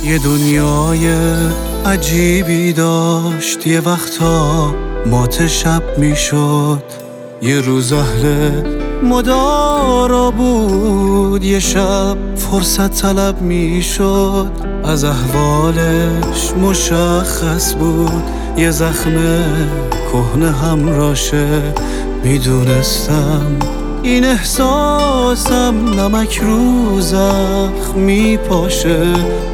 یه دنیای عجیبی داشت، یه وقتا مات شب میشد، یه روز اهل مدارا بود، یه شب فرصت طلب میشد. از احوالش مشخص بود یه زخم کهنه همراشه، میدونستم این احساسم نمک رو زخم میپاشه.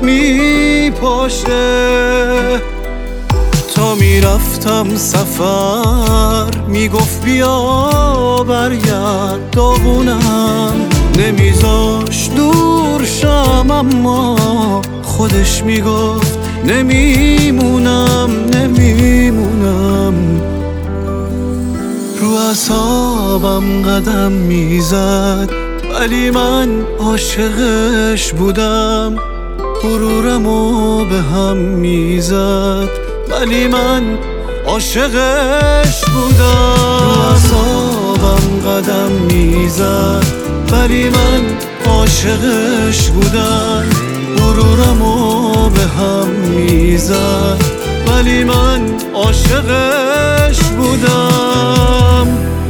تا میرفتم سفر میگفت بیا برگرد، داغونم نمیذاش دور شم، اما خودش میگفت نمیمونم. رو اعصابم قدم میزد ولی من عاشقش بودم، غرورمو به هم میزد ولی من عاشقش بودم. رو اعصابم قدم میزد ولی من عاشقش بودم، غرورمو به هم میزد ولی من عاشقش بودم.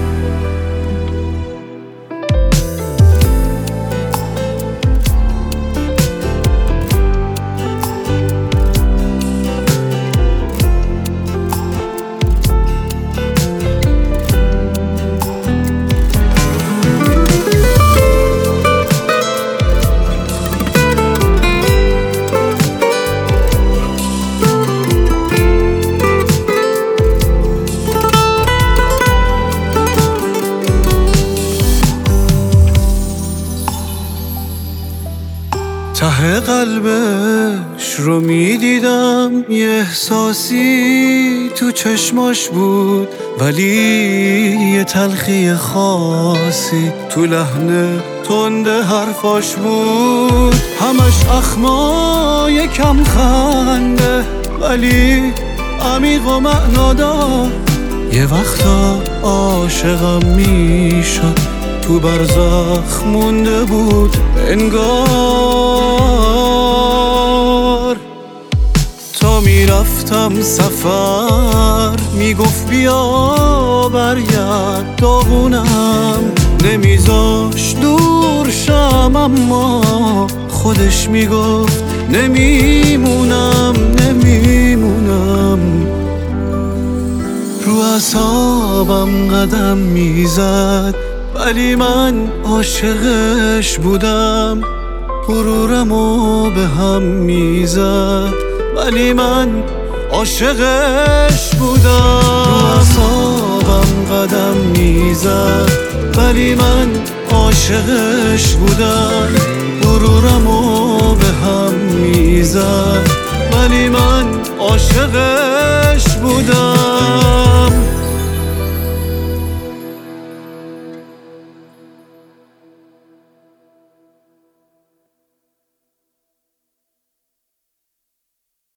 ته قلبش رو میدیدم، یه احساسی تو چشماش بود ولی یه تلخی خاصی تو لحن تند حرفاش بود. همش اخمای کم خنده ولی عمیق و معنادار، یه وقتا عاشقم میشد تو برزخ مونده بود انگار. تا میرفتم سفر میگفت بیا برگرد، داغونم نمیذاش دور شم، اما خودش میگفت نمیمونم. رو اعصابم قدم میزد ولی من عاشقش بودم، غرورمو به هم میزد ولی من عاشقش بودم. رو اعصابم قدم میزد ولی من عاشقش بودم، غرورمو به هم میزد ولی من عاشقش بودم.